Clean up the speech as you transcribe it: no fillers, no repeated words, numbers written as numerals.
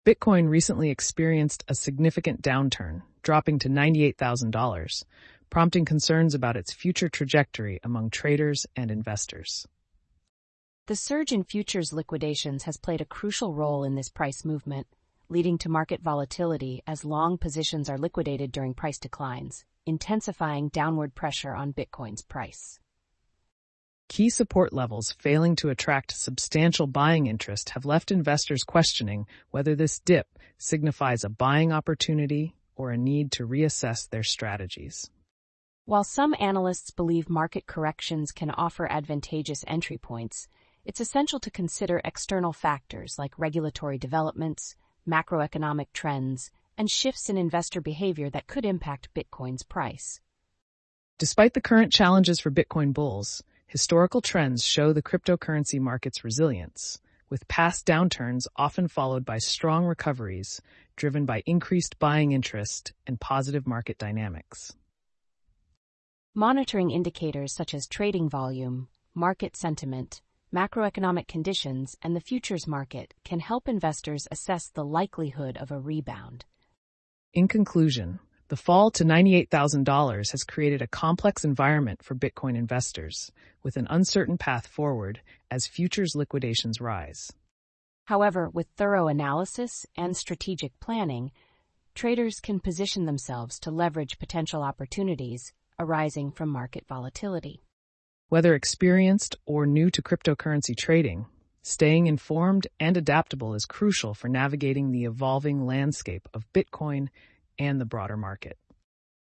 Bitcoin recently experienced a significant downturn, dropping to $98,000, prompting concerns about its future trajectory among traders and investors. The surge in futures liquidations has played a crucial role in this price movement, leading to market volatility as long positions are liquidated during price declines, intensifying downward pressure on Bitcoin's price. Key support levels failing to attract substantial buying interest have left investors questioning whether this dip signifies a buying opportunity or a need to reassess their strategies. While some analysts believe market corrections can offer advantageous entry points, it's essential to consider external factors like regulatory developments, macroeconomic trends, and shifts in investor behavior that could impact Bitcoin's price. Despite the current challenges for Bitcoin bulls, historical trends show the cryptocurrency market's resilience, with past downturns often followed by strong recoveries driven by increased buying interest and positive market dynamics. Monitoring indicators such as trading volume, market sentiment, macroeconomic conditions, and the futures market can help investors assess the likelihood of a rebound. In conclusion, the fall to $98,000 has created a complex environment for Bitcoin investors, with an uncertain path forward as futures liquidations rise. However, with thorough analysis and strategic planning, traders can position themselves to leverage potential opportunities arising from market volatility. Whether experienced or new to cryptocurrency trading, staying informed and adaptable is crucial for navigating the evolving landscape of Bitcoin and the broader market.